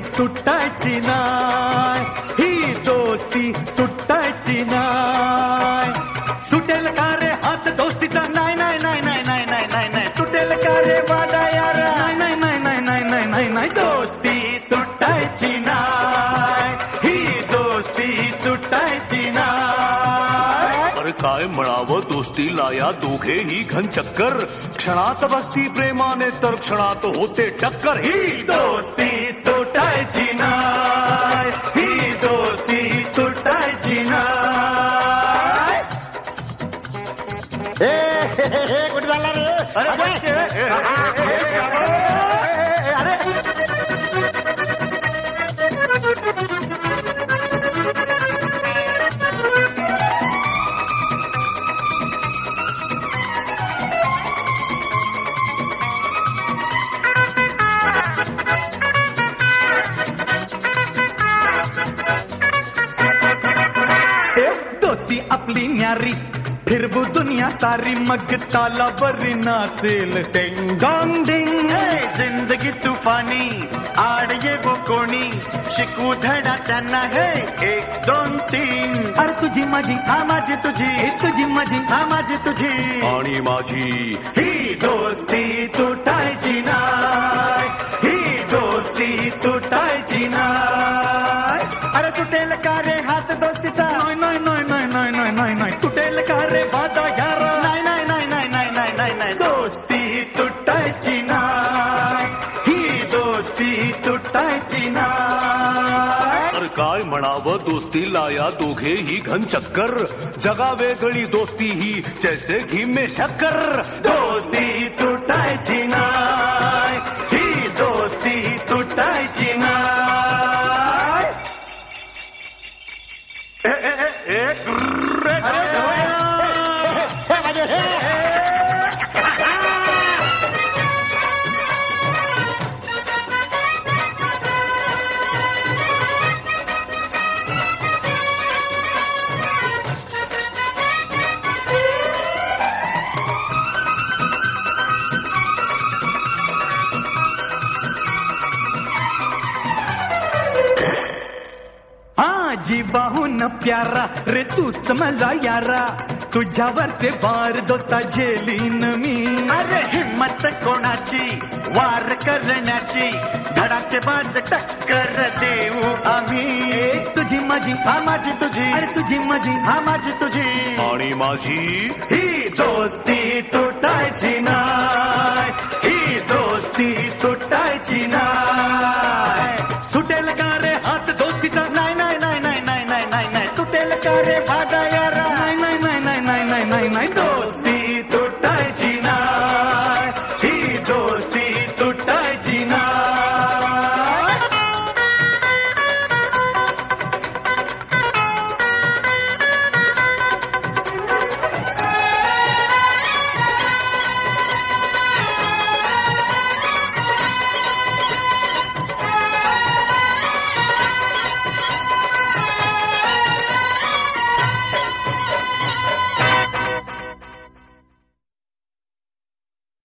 तुटायची नाय, ही दोस्ती तुटायची नाय. सुटेल का रे हात दोस्तीचा, नाही नाही नाही नाही नाही नाही नाही नाही. तुटेल का रे वादा यारा, नाही नाही नाही नाही नाही नाही नाही. दोस्ती तुटायची नाय, ही दोस्ती तुटायची नाय. अरे काय म्हणावं दोस्तीला या दोघेही घन चक्कर. क्षणात भक्ती प्रेमाने तर क्षणात होते टक्कर. ही दोस्ती तुटायची नाय, ही दोस्ती तुटायची नाय. कुठे झाला रे? दोस्ती आपली न्यारी, फिरबू दुनिया सारी, मग तालावरी नाचेल टेंग डॉंग डिंग. जिंदगी तुफानी, आड ये वो कोणी, शिकू धडा त्यांना हे 1 2 3. अरे तुझी माझी, हा माझी तुझी, तुझी माझी, हा माझी तुझी, आणि माझी. ही दोस्ती तुटायची नाय, ही दोस्ती तुटायची नाय. अरे सुटेल का रे हात दोस्तीचा, नाही नाही नाही नाही नाही नाही नाही नाही. तुटेल का रे वादा यारा, नाही नाही नाही नाही नाही नाही नाही नाही. दोस्ती तुटायची नाय, ही दोस्ती तुटायची नाय. अरे काय म्हणावं दोस्तीला या दोघेही घन चक्कर. जगा वेगळी दोस्ती ही जैसे घी में शक्कर. दोस्ती तुटायची नाय, ही दोस्ती तुटायची नाय. जीवाहून प्यारा रे तूच मला यारा, तुझ्यावरचे वार दोस्ता झेलीन मी. अरे हिम्मत कोणाची वार करण्याची, धडाके बाज टक्कर देऊ आम्ही. तुझी माझी, हा माझी तुझी, अरे तुझी माझी, हा माझी तुझी, आणि माझी. ही दोस्ती तुटायची नाय, ही दोस्ती तुटायची नाय. सुटेल का रे हात दोस्तीचा, नाही नाही नाही नाही नाही नाही नाही. तुटेल का रे वादा